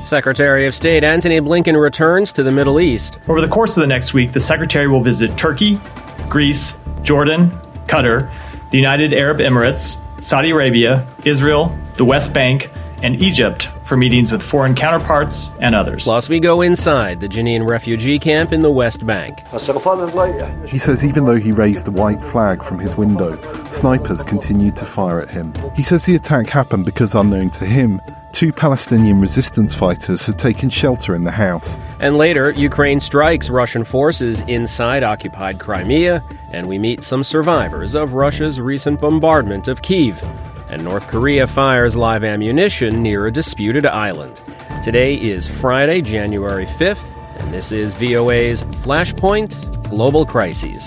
Secretary of State Antony Blinken returns to the Middle East. Over the course of the next week, the Secretary will visit Turkey, Greece, Jordan, Qatar, the United Arab Emirates, Saudi Arabia, Israel, the West Bank, and Egypt for meetings with foreign counterparts and others. Plus, we go inside the Jenin refugee camp in the West Bank. He says even though he raised the white flag from his window, snipers continued to fire at him. He says the attack happened because, unknown to him, 2 Palestinian resistance fighters had taken shelter in the house. And later, Ukraine strikes Russian forces inside occupied Crimea, and we meet some survivors of Russia's recent bombardment of Kyiv. And North Korea fires live ammunition near a disputed island. Today is Friday, January 5th, and this is VOA's Flashpoint Global Crises.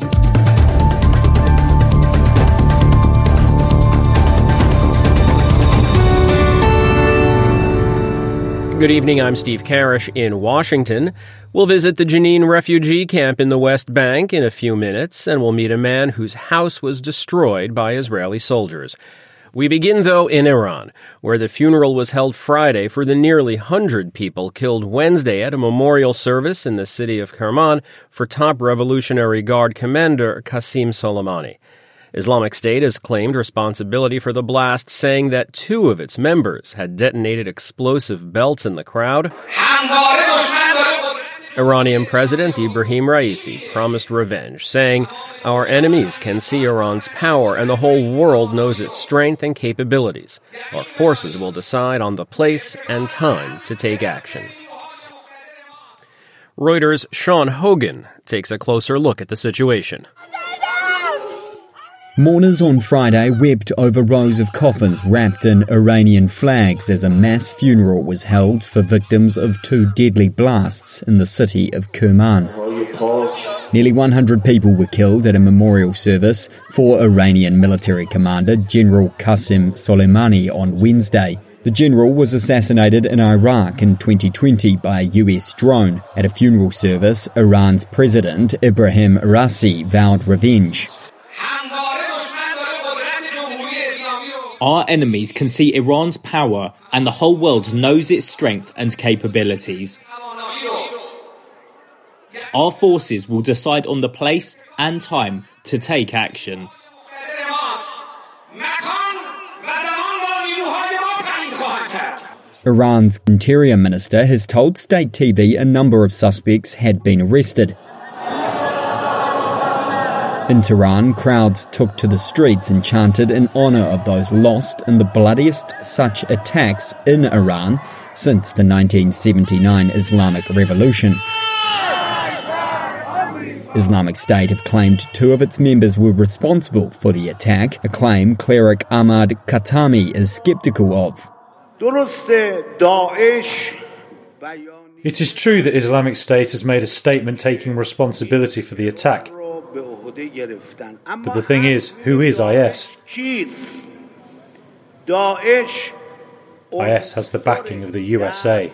Good evening, I'm Steve Karish in Washington. We'll visit the Jenin refugee camp in the West Bank in a few minutes, and we'll meet a man whose house was destroyed by Israeli soldiers. We begin, though, in Iran, where the funeral was held Friday for the nearly 100 people killed Wednesday at a memorial service in the city of Kerman for top Revolutionary Guard commander Qasem Soleimani. Islamic State has claimed responsibility for the blast, saying that 2 of its members had detonated explosive belts in the crowd. Iranian President Ibrahim Raisi promised revenge, saying, "Our enemies can see Iran's power and the whole world knows its strength and capabilities. Our forces will decide on the place and time to take action." Reuters' Sean Hogan takes a closer look at the situation. Mourners on Friday wept over rows of coffins wrapped in Iranian flags as a mass funeral was held for victims of 2 deadly blasts in the city of Kerman. Nearly 100 people were killed at a memorial service for Iranian military commander General Qasem Soleimani on Wednesday. The general was assassinated in Iraq in 2020 by a US drone. At a funeral service, Iran's president Ebrahim Raisi vowed revenge. Our enemies can see Iran's power and the whole world knows its strength and capabilities. Our forces will decide on the place and time to take action. Iran's interior minister has told state TV a number of suspects had been arrested. In Tehran, crowds took to the streets and chanted in honor of those lost in the bloodiest such attacks in Iran since the 1979 Islamic Revolution. Islamic State have claimed 2 of its members were responsible for the attack, a claim cleric Ahmad Khatami is skeptical of. It is true that Islamic State has made a statement taking responsibility for the attack. But the thing is, who is IS? IS has the backing of the USA.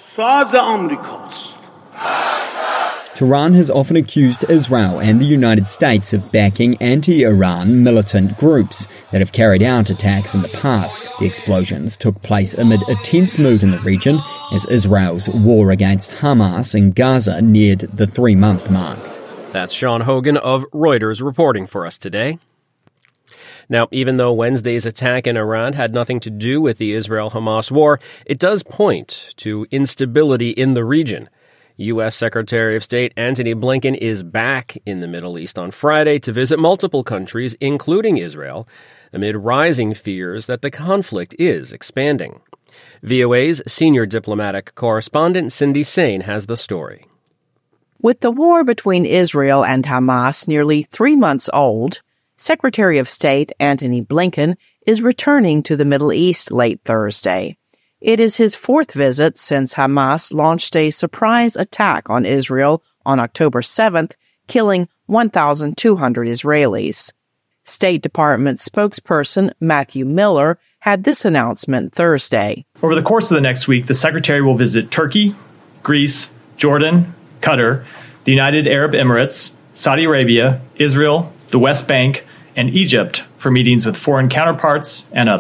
Tehran has often accused Israel and the United States of backing anti-Iran militant groups that have carried out attacks in the past. The explosions took place amid a tense mood in the region as Israel's war against Hamas in Gaza neared the 3-month mark. That's Sean Hogan of Reuters reporting for us today. Now, even though Wednesday's attack in Iran had nothing to do with the Israel-Hamas war, it does point to instability in the region. U.S. Secretary of State Antony Blinken is back in the Middle East on Friday to visit multiple countries, including Israel, amid rising fears that the conflict is expanding. VOA's senior diplomatic correspondent Cindy Sain has the story. With the war between Israel and Hamas nearly 3 months old, Secretary of State Antony Blinken is returning to the Middle East late Thursday. It is his 4th visit since Hamas launched a surprise attack on Israel on October 7th, killing 1,200 Israelis. State Department spokesperson Matthew Miller had this announcement Thursday. Over the course of the next week, the Secretary will visit Turkey, Greece, Jordan, Qatar, the United Arab Emirates, Saudi Arabia, Israel, the West Bank, and Egypt for meetings with foreign counterparts and others.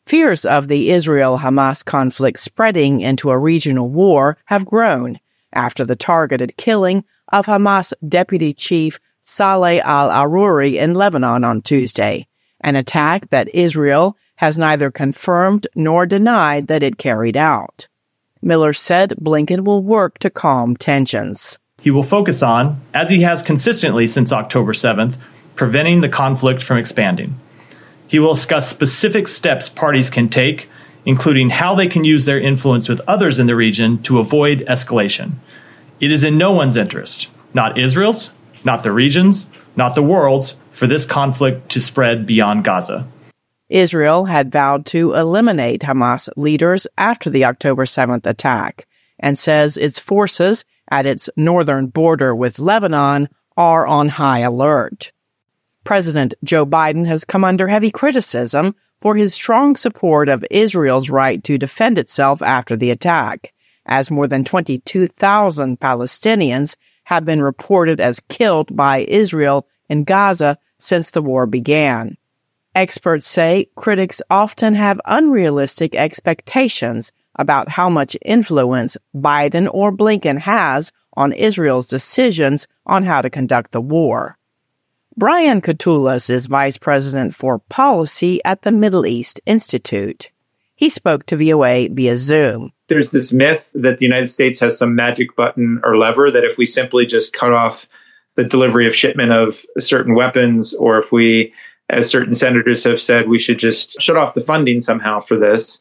Fears of the Israel-Hamas conflict spreading into a regional war have grown after the targeted killing of Hamas deputy chief Saleh al-Aruri in Lebanon on Tuesday, an attack that Israel has neither confirmed nor denied that it carried out. Miller said Blinken will work to calm tensions. He will focus on, as he has consistently since October 7th, preventing the conflict from expanding. He will discuss specific steps parties can take, including how they can use their influence with others in the region to avoid escalation. It is in no one's interest, not Israel's, not the region's, not the world's, for this conflict to spread beyond Gaza. Israel had vowed to eliminate Hamas leaders after the October 7th attack and says its forces at its northern border with Lebanon are on high alert. President Joe Biden has come under heavy criticism for his strong support of Israel's right to defend itself after the attack, as more than 22,000 Palestinians have been reported as killed by Israel in Gaza since the war began. Experts say critics often have unrealistic expectations about how much influence Biden or Blinken has on Israel's decisions on how to conduct the war. Brian Katulis is vice president for policy at the Middle East Institute. He spoke to VOA via Zoom. There's this myth that the United States has some magic button or lever that if we simply just cut off the delivery of shipment of certain weapons, or if we, as certain senators have said, we should just shut off the funding somehow for this,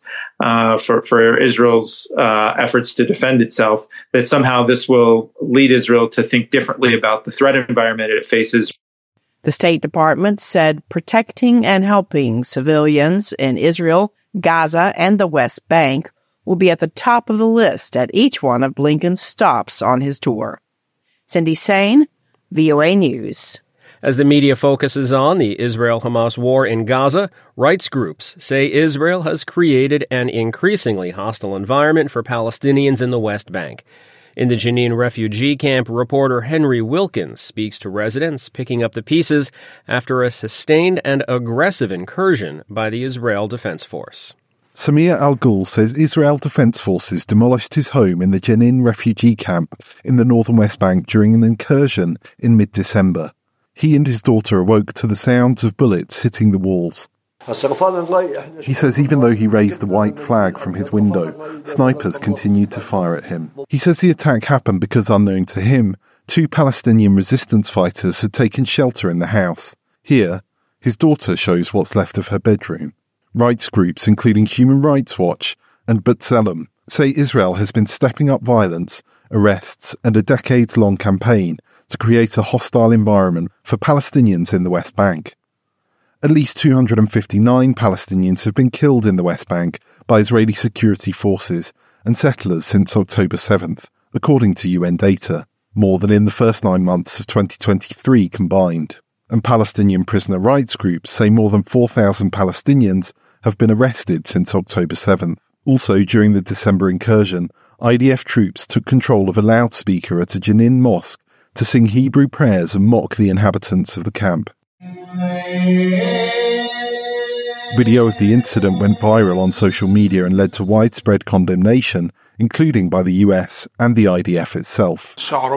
for Israel's efforts to defend itself, that somehow this will lead Israel to think differently about the threat environment it faces. The State Department said protecting and helping civilians in Israel, Gaza, and the West Bank will be at the top of the list at each one of Blinken's stops on his tour. Cindy Sain, VOA News. As the media focuses on the Israel-Hamas war in Gaza, rights groups say Israel has created an increasingly hostile environment for Palestinians in the West Bank. In the Jenin refugee camp, reporter Henry Wilkins speaks to residents picking up the pieces after a sustained and aggressive incursion by the Israel Defense Force. Samir Al-Ghul says Israel Defense Forces demolished his home in the Jenin refugee camp in the northern West Bank during an incursion in mid-December. He and his daughter awoke to the sounds of bullets hitting the walls. He says even though he raised the white flag from his window, snipers continued to fire at him. He says the attack happened because, unknown to him, 2 Palestinian resistance fighters had taken shelter in the house. Here, his daughter shows what's left of her bedroom. Rights groups, including Human Rights Watch and B'Tselem, say Israel has been stepping up violence, arrests, and a decades-long campaign to create a hostile environment for Palestinians in the West Bank. At least 259 Palestinians have been killed in the West Bank by Israeli security forces and settlers since October 7th, according to UN data, more than in the first 9 months of 2023 combined. And Palestinian prisoner rights groups say more than 4,000 Palestinians have been arrested since October 7th. Also, during the December incursion, IDF troops took control of a loudspeaker at a Jenin mosque to sing Hebrew prayers and mock the inhabitants of the camp. Video of the incident went viral on social media and led to widespread condemnation, including by the US and the IDF itself.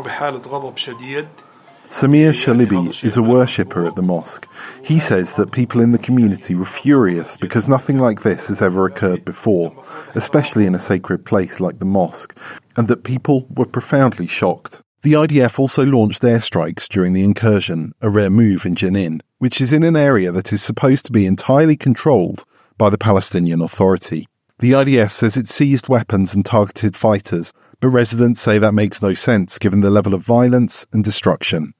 Samir Shalibi is a worshipper at the mosque. He says that people in the community were furious because nothing like this has ever occurred before, especially in a sacred place like the mosque, and that people were profoundly shocked. The IDF also launched airstrikes during the incursion, a rare move in Jenin, which is in an area that is supposed to be entirely controlled by the Palestinian Authority. The IDF says it seized weapons and targeted fighters, but residents say that makes no sense given the level of violence and destruction.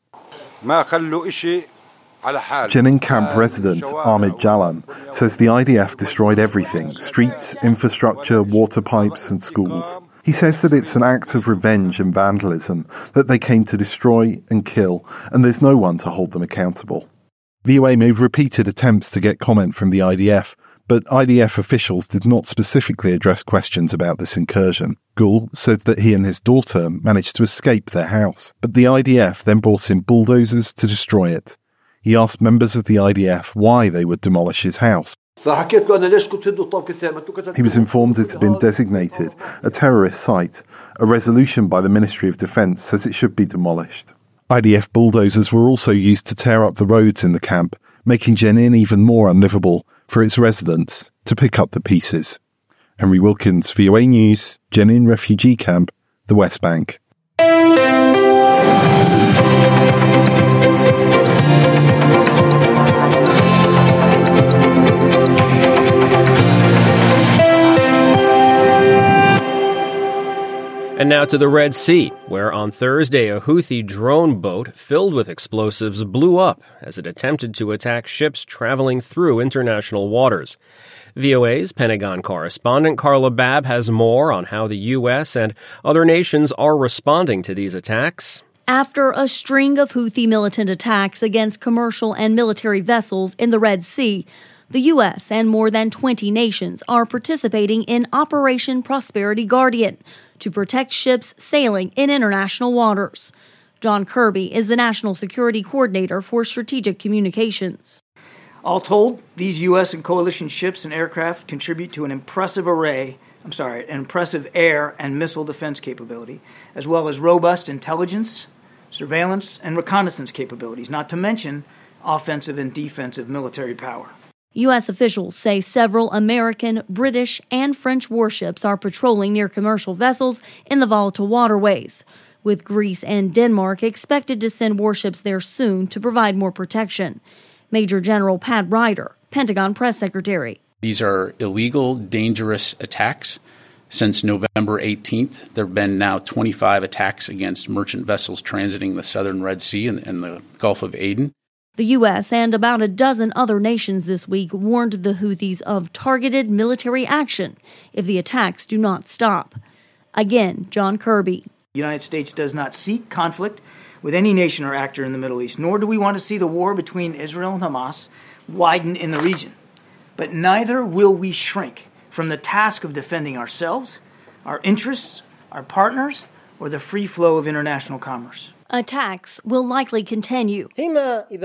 Jenin camp resident Ahmed Jalam says the IDF destroyed everything: streets, infrastructure, water pipes and schools. He says that it's an act of revenge and vandalism, that they came to destroy and kill, and there's no one to hold them accountable. VOA made repeated attempts to get comment from the IDF, but IDF officials did not specifically address questions about this incursion. Ghul said that he and his daughter managed to escape their house, but the IDF then brought in bulldozers to destroy it. He asked members of the IDF why they would demolish his house. He was informed it had been designated a terrorist site. A resolution by the Ministry of Defence says it should be demolished. IDF bulldozers were also used to tear up the roads in the camp, making Jenin even more unlivable for its residents to pick up the pieces. Henry Wilkins, VOA News, Jenin refugee camp, the West Bank. And now to the Red Sea, where on Thursday a Houthi drone boat filled with explosives blew up as it attempted to attack ships traveling through international waters. VOA's Pentagon correspondent Carla Babb has more on how the U.S. and other nations are responding to these attacks. After a string of Houthi militant attacks against commercial and military vessels in the Red Sea, the U.S. and more than 20 nations are participating in Operation Prosperity Guardian to protect ships sailing in international waters. John Kirby is the National Security Coordinator for Strategic Communications. All told, these U.S. and coalition ships and aircraft contribute to an impressive air and missile defense capability, as well as robust intelligence, surveillance, and reconnaissance capabilities, not to mention offensive and defensive military power. U.S. officials say several American, British, and French warships are patrolling near commercial vessels in the volatile waterways, with Greece and Denmark expected to send warships there soon to provide more protection. Major General Pat Ryder, Pentagon Press Secretary. These are illegal, dangerous attacks. Since November 18th, there have been now 25 attacks against merchant vessels transiting the southern Red Sea and the Gulf of Aden. The U.S. and about a dozen other nations this week warned the Houthis of targeted military action if the attacks do not stop. Again, John Kirby. The United States does not seek conflict with any nation or actor in the Middle East, nor do we want to see the war between Israel and Hamas widen in the region. But neither will we shrink from the task of defending ourselves, our interests, our partners, or the free flow of international commerce. Attacks will likely continue. And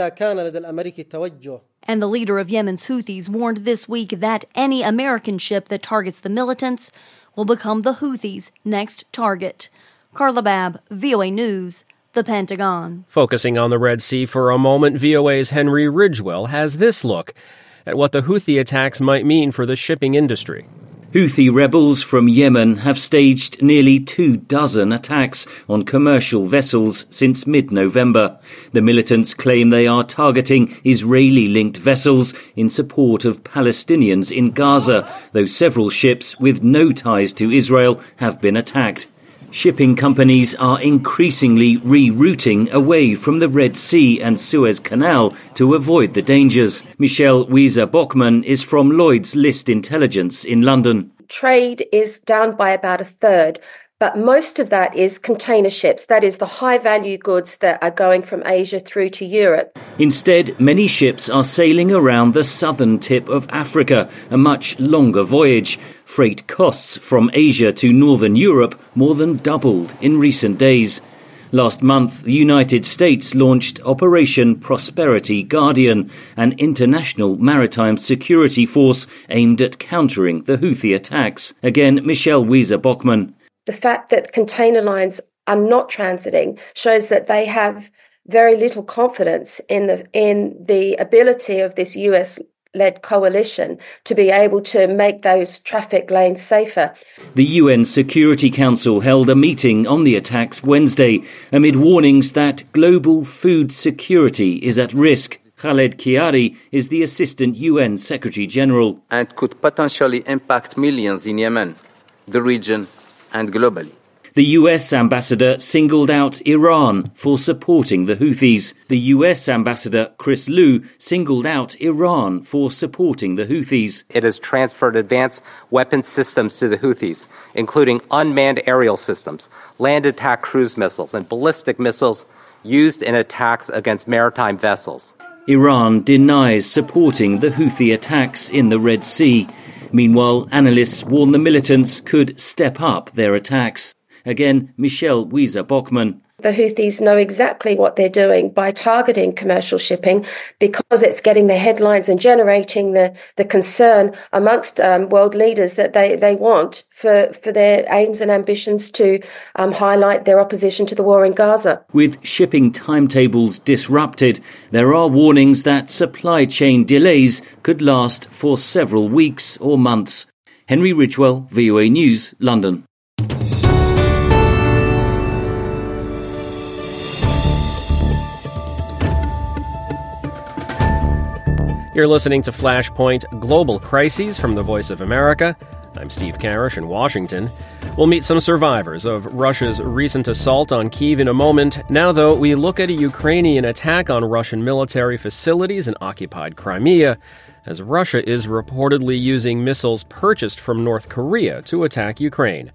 the leader of Yemen's Houthis warned this week that any American ship that targets the militants will become the Houthis' next target. Carla Babb, VOA News, the Pentagon. Focusing on the Red Sea for a moment, VOA's Henry Ridgwell has this look at what the Houthi attacks might mean for the shipping industry. Houthi rebels from Yemen have staged nearly 24 attacks on commercial vessels since mid-November. The militants claim they are targeting Israeli-linked vessels in support of Palestinians in Gaza, though several ships with no ties to Israel have been attacked. Shipping companies are increasingly rerouting away from the Red Sea and Suez Canal to avoid the dangers. Michelle Weiser-Bockman is from Lloyd's List Intelligence in London. Trade is down by about a third, but most of that is container ships. That is the high-value goods that are going from Asia through to Europe. Instead, many ships are sailing around the southern tip of Africa, a much longer voyage. Freight costs from Asia to northern Europe more than doubled in recent days. Last month, the United States launched Operation Prosperity Guardian, an international maritime security force aimed at countering the Houthi attacks. Again, Michelle Weiser-Bockman. The fact that container lines are not transiting shows that they have very little confidence in the ability of this US-led coalition to be able to make those traffic lanes safer. The UN Security Council held a meeting on the attacks Wednesday amid warnings that global food security is at risk. Khaled Kiari is the Assistant UN Secretary General. And could potentially impact millions in Yemen, the region, and globally. The US ambassador singled out Iran for supporting the Houthis. The US ambassador, Chris Lu, singled out Iran for supporting the Houthis. It has transferred advanced weapon systems to the Houthis, including unmanned aerial systems, land attack cruise missiles, and ballistic missiles used in attacks against maritime vessels. Iran denies supporting the Houthi attacks in the Red Sea. Meanwhile, analysts warn the militants could step up their attacks. Again, Michelle Weiser-Bockman. The Houthis know exactly what they're doing by targeting commercial shipping because it's getting the headlines and generating the concern amongst world leaders that they want for their aims and ambitions to highlight their opposition to the war in Gaza. With shipping timetables disrupted, there are warnings that supply chain delays could last for several weeks or months. Henry Ridgwell, VOA News, London. You're listening to Flashpoint Global Crises from the Voice of America. I'm Steve Karish in Washington. We'll meet some survivors of Russia's recent assault on Kyiv in a moment. Now, though, we look at a Ukrainian attack on Russian military facilities in occupied Crimea, as Russia is reportedly using missiles purchased from North Korea to attack Ukraine.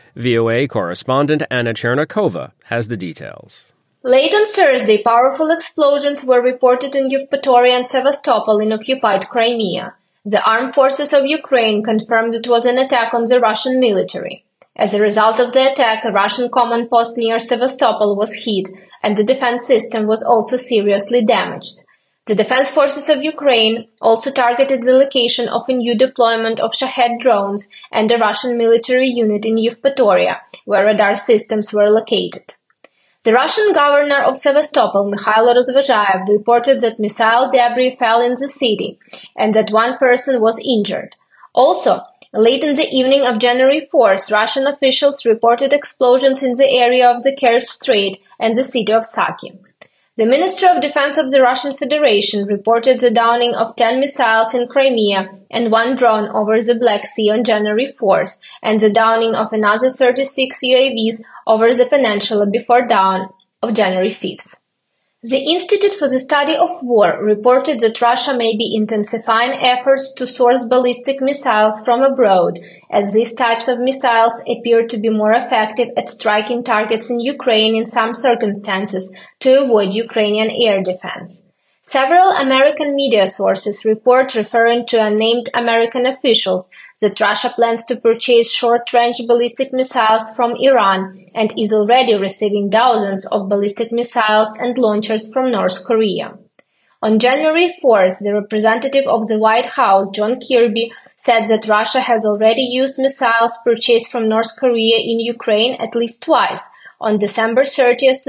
VOA correspondent Anna Chernikova has the details. Late on Thursday, powerful explosions were reported in Yevpatoria and Sevastopol in occupied Crimea. The armed forces of Ukraine confirmed it was an attack on the Russian military. As a result of the attack, a Russian command post near Sevastopol was hit, and the defense system was also seriously damaged. The defense forces of Ukraine also targeted the location of a new deployment of Shahed drones and a Russian military unit in Yevpatoria, where radar systems were located. The Russian governor of Sevastopol, Mikhail Rozvozhaev, reported that missile debris fell in the city and that one person was injured. Also, late in the evening of January 4th, Russian officials reported explosions in the area of the Kerch Strait and the city of Saki. The Ministry of Defense of the Russian Federation reported the downing of 10 missiles in Crimea and one drone over the Black Sea on January 4th, and the downing of another 36 UAVs over the peninsula before dawn of January 5th. The Institute for the Study of War reported that Russia may be intensifying efforts to source ballistic missiles from abroad, as these types of missiles appear to be more effective at striking targets in Ukraine in some circumstances to avoid Ukrainian air defense. Several American media sources report, referring to unnamed American officials, that Russia plans to purchase short-range ballistic missiles from Iran and is already receiving dozens of ballistic missiles and launchers from North Korea. On January 4th, the representative of the White House, John Kirby, said that Russia has already used missiles purchased from North Korea in Ukraine at least twice, on December 30th,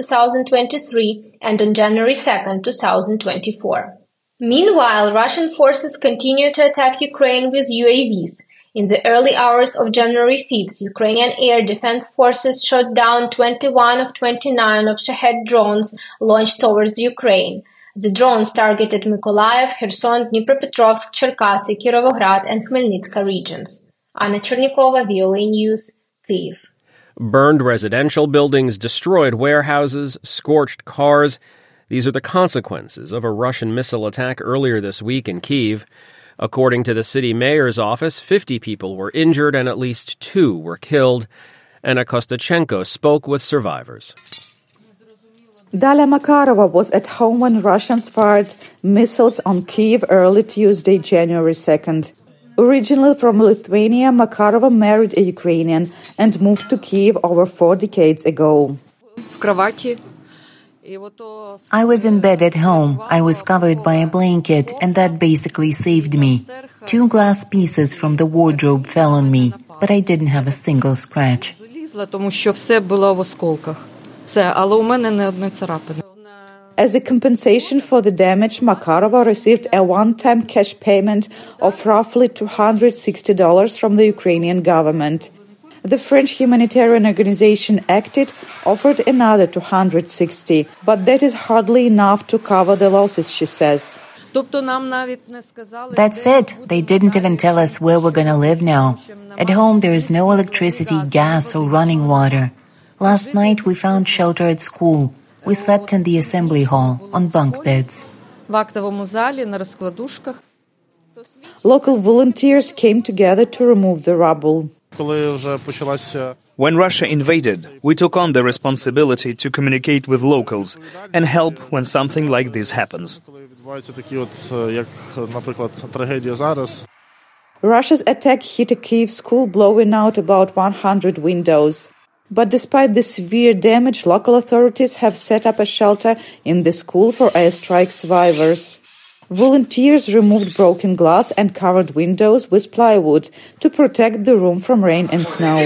2023 and on January 2nd, 2024. Meanwhile, Russian forces continue to attack Ukraine with UAVs. In the early hours of January 5th, Ukrainian air defense forces shot down 21 of 29 of Shahed drones launched towards Ukraine. The drones targeted Mykolaiv, Kherson, Dnipropetrovsk, Cherkasy, Kirovograd and Khmelnytska regions. Anna Chernikova, VOA News, Kyiv. Burned residential buildings, destroyed warehouses, scorched cars. These are the consequences of a Russian missile attack earlier this week in Kyiv. According to the city mayor's office, 50 people were injured and at least 2 were killed. Anna Kostachenko spoke with survivors. Dalia Makarova was at home when Russians fired missiles on Kyiv early Tuesday, January 2nd. Originally from Lithuania, Makarova married a Ukrainian and moved to Kyiv over 4 decades ago. I was in bed at home. I was covered by a blanket, and that basically saved me. 2 glass pieces from the wardrobe fell on me, but I didn't have a single scratch. As a compensation for the damage, Makarova received a one-time cash payment of roughly $260 from the Ukrainian government. The French humanitarian organization Acted offered another $260, but that is hardly enough to cover the losses, she says. That's it. They didn't even tell us where we're going to live now. At home, there is no electricity, gas, or running water. Last night, we found shelter at school. We slept in the assembly hall, on bunk beds. Local volunteers came together to remove the rubble. When Russia invaded, we took on the responsibility to communicate with locals and help when something like this happens. Russia's attack hit a Kyiv school, blowing out about 100 windows. But despite the severe damage, local authorities have set up a shelter in the school for airstrike survivors. Volunteers removed broken glass and covered windows with plywood to protect the room from rain and snow.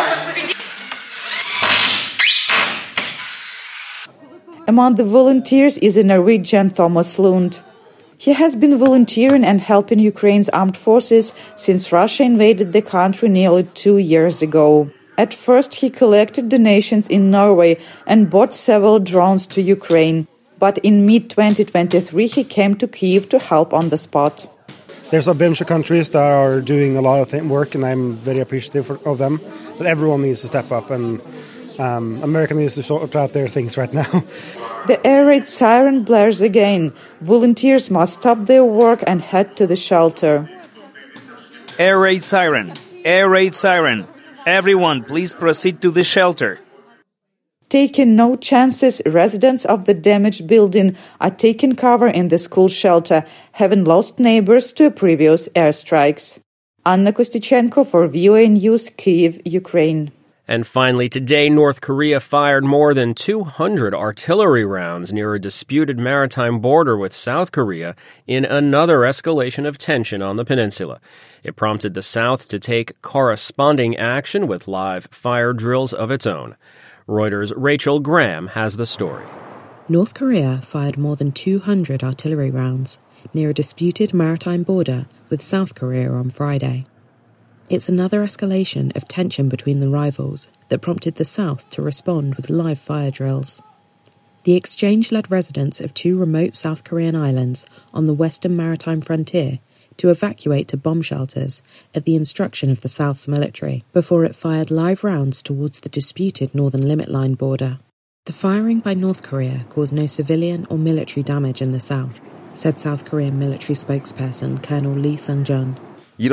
Among the volunteers is a Norwegian Thomas Lund. He has been volunteering and helping Ukraine's armed forces since Russia invaded the country nearly 2 years ago. At first, he collected donations in Norway and bought several drones to Ukraine. But in mid-2023, he came to Kyiv to help on the spot. There's a bunch of countries that are doing a lot of work, and I'm very appreciative of them. But everyone needs to step up, and America needs to sort out their things right now. The air raid siren blares again. Volunteers must stop their work and head to the shelter. Air raid siren! Air raid siren! Everyone, please proceed to the shelter. Taking no chances, residents of the damaged building are taking cover in the school shelter, having lost neighbors to previous airstrikes. Anna Kostychenko for VOA News, Kyiv, Ukraine. And finally, today, North Korea fired more than 200 artillery rounds near a disputed maritime border with South Korea in another escalation of tension on the peninsula. It prompted the South to take corresponding action with live fire drills of its own. Reuters' Rachel Graham has the story. North Korea fired more than 200 artillery rounds near a disputed maritime border with South Korea on Friday. It's another escalation of tension between the rivals that prompted the South to respond with live fire drills. The exchange led residents of two remote South Korean islands on the western maritime frontier to evacuate to bomb shelters at the instruction of the South's military before it fired live rounds towards the disputed Northern Limit Line border. The firing by North Korea caused no civilian or military damage in the South, said South Korean military spokesperson Colonel Lee Sung-jun. We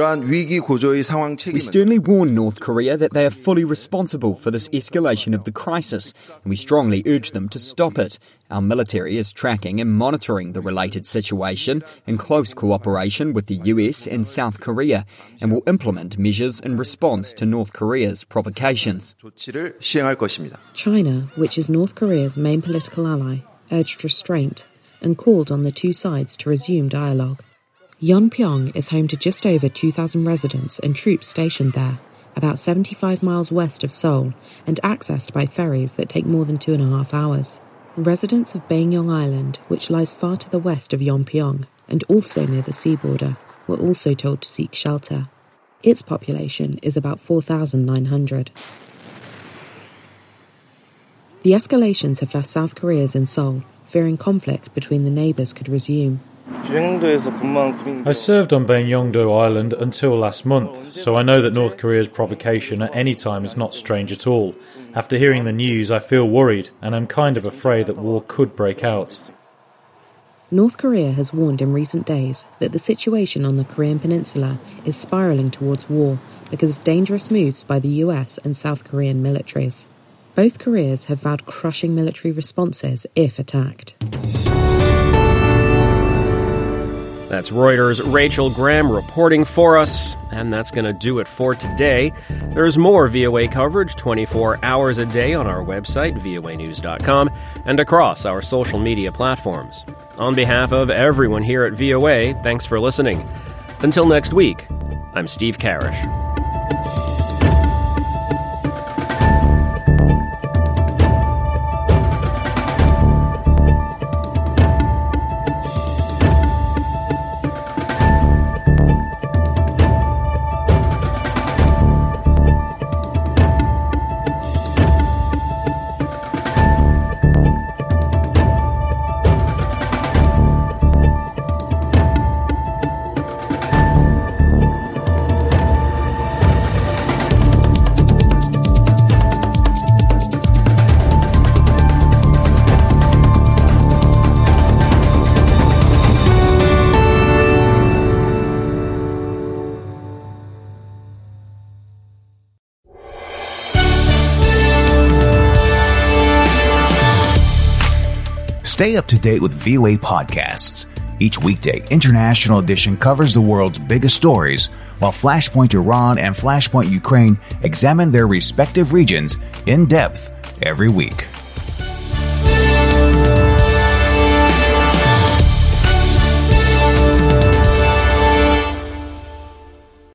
sternly warn North Korea that they are fully responsible for this escalation of the crisis, and we strongly urge them to stop it. Our military is tracking and monitoring the related situation in close cooperation with the US and South Korea, and will implement measures in response to North Korea's provocations. China, which is North Korea's main political ally, urged restraint and called on the two sides to resume dialogue. Yeonpyeong is home to just over 2,000 residents and troops stationed there, about 75 miles west of Seoul, and accessed by ferries that take more than 2.5 hours. Residents of Baekneong Island, which lies far to the west of Yeonpyeong and also near the sea border, were also told to seek shelter. Its population is about 4,900. The escalations have left South Koreans in Seoul, fearing conflict between the neighbours could resume. I served on Baekneongdo Island until last month, so I know that North Korea's provocation at any time is not strange at all. After hearing the news, I feel worried, and I'm kind of afraid that war could break out. North Korea has warned in recent days that the situation on the Korean peninsula is spiralling towards war because of dangerous moves by the US and South Korean militaries. Both Koreas have vowed crushing military responses if attacked. That's Reuters' Rachel Graham reporting for us, and that's going to do it for today. There's more VOA coverage 24 hours a day on our website, voanews.com, and across our social media platforms. On behalf of everyone here at VOA, thanks for listening. Until next week, I'm Steve Karish. Stay up to date with VOA podcasts. Each weekday, International Edition covers the world's biggest stories, while Flashpoint Iran and Flashpoint Ukraine examine their respective regions in depth every week.